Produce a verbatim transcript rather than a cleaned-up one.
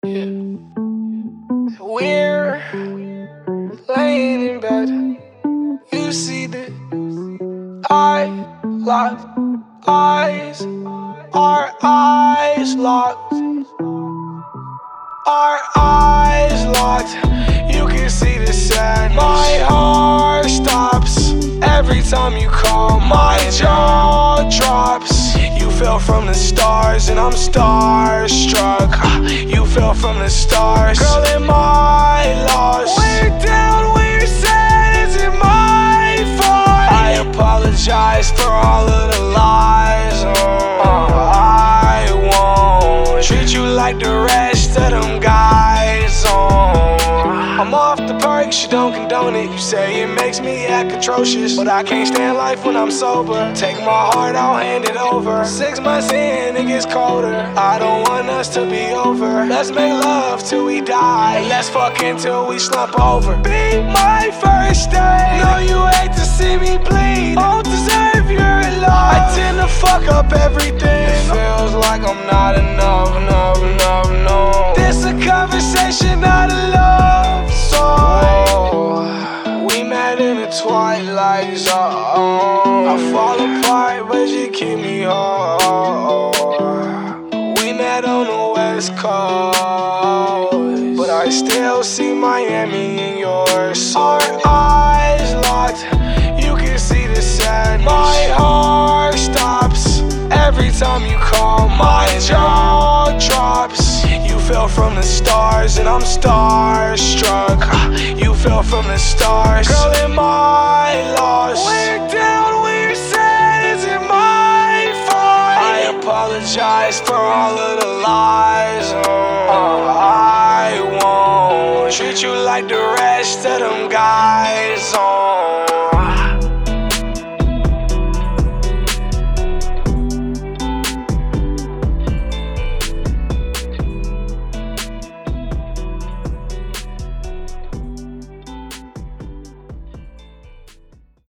Yeah. We're laying in bed. You see that I locked eyes, our eyes locked, our eyes locked. You can see the sadness. My heart stops every time you call. My jaw drops. You fell from the stars and I'm starstruck. You fell from the stars. Girl, am I lost? We're down, we're sad, is it my fault? I apologize for all of the lies. uh, I won't treat you like the rest of them guys. uh, I'm off the perks, you don't condone it. You say it makes me act atrocious, but I can't stand life when I'm sober. Take my heart, I'll hand it over. Six months in, it gets colder. I don't want us to be over. Let's make love till we die. Let's fuck until we slump over. Be my first day. Know you hate to see me bleed. Don't deserve your love. I tend to fuck up everything. It feels like I'm not enough, enough, enough, no. This a conversation, not a love song. We met in the twilight zone. I fall apart, but you keep me whole. We met on the west coast, but I still see Miami in yours. Our eyes locked, you can see the sadness. My heart stops every time you call. My jaw drops. You fell from the stars and I'm starstruck. You fell from the stars. Girl, am I lost? We're down, we're sad, is it my fault? I apologize for all of the lies. uh, I won't treat you like the rest of them guys.